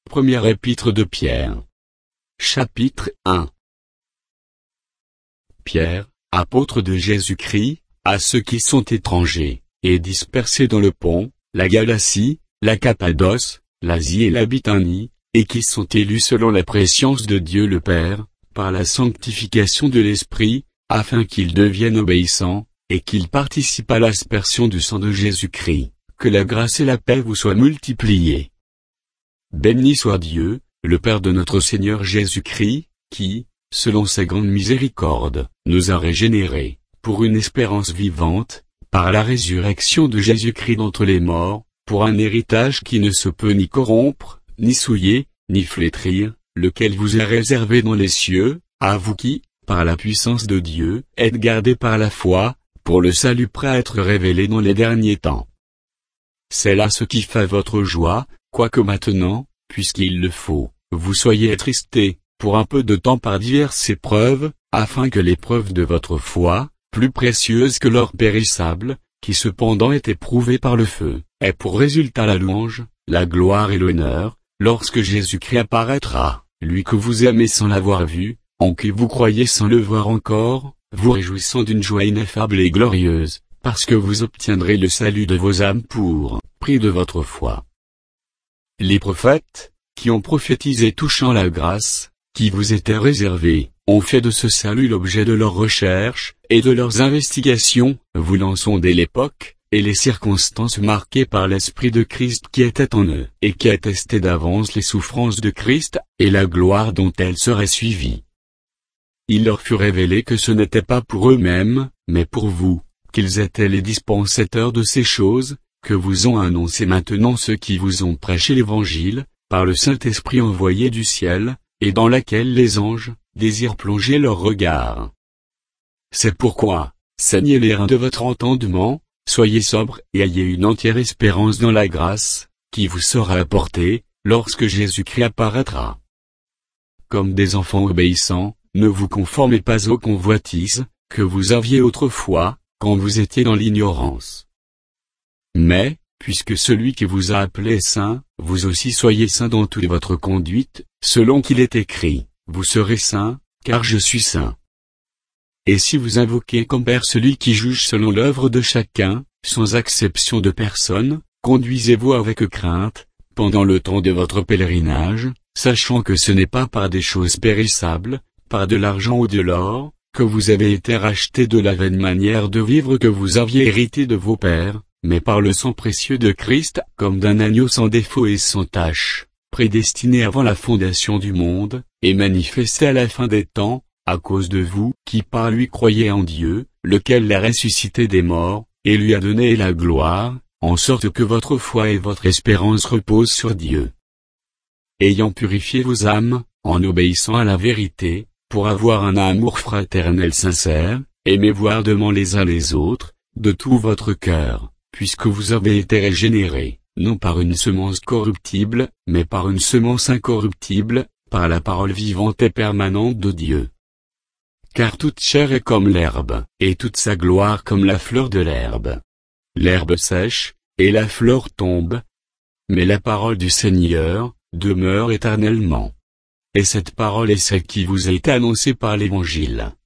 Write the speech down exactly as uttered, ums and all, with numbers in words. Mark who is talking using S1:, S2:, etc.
S1: Première épître de Pierre. Chapitre un. Pierre, apôtre de Jésus-Christ, à ceux qui sont étrangers, et dispersés dans le Pont, la Galatie, la Cappadoce, l'Asie et la Bithynie, et qui sont élus selon la prescience de Dieu le Père, par la sanctification de l'Esprit, afin qu'ils deviennent obéissants, et qu'ils participent à l'aspersion du sang de Jésus-Christ. Que la grâce et la paix vous soient multipliées. Béni soit Dieu, le Père de notre Seigneur Jésus-Christ, qui, selon sa grande miséricorde, nous a régénérés, pour une espérance vivante, par la résurrection de Jésus-Christ d'entre les morts, pour un héritage qui ne se peut ni corrompre, ni souiller, ni flétrir, lequel vous est réservé dans les cieux, à vous qui, par la puissance de Dieu, êtes gardés par la foi, pour le salut prêt à être révélé dans les derniers temps. C'est là ce qui fait votre joie, quoique maintenant, puisqu'il le faut, vous soyez attristés, pour un peu de temps par diverses épreuves, afin que l'épreuve de votre foi, plus précieuse que l'or périssable, qui cependant est éprouvée par le feu, ait pour résultat la louange, la gloire et l'honneur, lorsque Jésus-Christ apparaîtra, lui que vous aimez sans l'avoir vu, en qui vous croyez sans le voir encore, vous réjouissant d'une joie ineffable et glorieuse, parce que vous obtiendrez le salut de vos âmes pour, prix de votre foi. Les prophètes, qui ont prophétisé touchant la grâce, qui vous était réservée, ont fait de ce salut l'objet de leurs recherches, et de leurs investigations, voulant sonder l'époque, et les circonstances marquées par l'Esprit de Christ qui était en eux, et qui attestait d'avance les souffrances de Christ, et la gloire dont elles seraient suivies. Il leur fut révélé que ce n'était pas pour eux-mêmes, mais pour vous, qu'ils étaient les dispensateurs de ces choses, que vous ont annoncé maintenant ceux qui vous ont prêché l'Évangile, par le Saint-Esprit envoyé du ciel, et dans laquelle les anges, désirent plonger leur regard. C'est pourquoi, saignez les reins de votre entendement, soyez sobres et ayez une entière espérance dans la grâce, qui vous sera apportée, lorsque Jésus-Christ apparaîtra. Comme des enfants obéissants, ne vous conformez pas aux convoitises, que vous aviez autrefois, quand vous étiez dans l'ignorance. Mais, puisque celui qui vous a appelé est saint, vous aussi soyez saints dans toute votre conduite, selon qu'il est écrit, vous serez saints, car je suis saint. Et si vous invoquez comme Père celui qui juge selon l'œuvre de chacun, sans acception de personne, conduisez-vous avec crainte, pendant le temps de votre pèlerinage, sachant que ce n'est pas par des choses périssables, par de l'argent ou de l'or, que vous avez été rachetés de la vaine manière de vivre que vous aviez hérité de vos pères, mais par le sang précieux de Christ, comme d'un agneau sans défaut et sans tache, prédestiné avant la fondation du monde, et manifesté à la fin des temps, à cause de vous, qui par lui croyez en Dieu, lequel l'a ressuscité des morts, et lui a donné la gloire, en sorte que votre foi et votre espérance reposent sur Dieu. Ayant purifié vos âmes, en obéissant à la vérité, pour avoir un amour fraternel sincère, aimez-vous ardemment les uns les autres, de tout votre cœur, puisque vous avez été régénérés, non par une semence corruptible, mais par une semence incorruptible, par la parole vivante et permanente de Dieu. Car toute chair est comme l'herbe, et toute sa gloire comme la fleur de l'herbe. L'herbe sèche, et la fleur tombe. Mais la parole du Seigneur, demeure éternellement. Et cette parole est celle qui vous a été annoncée par l'Évangile.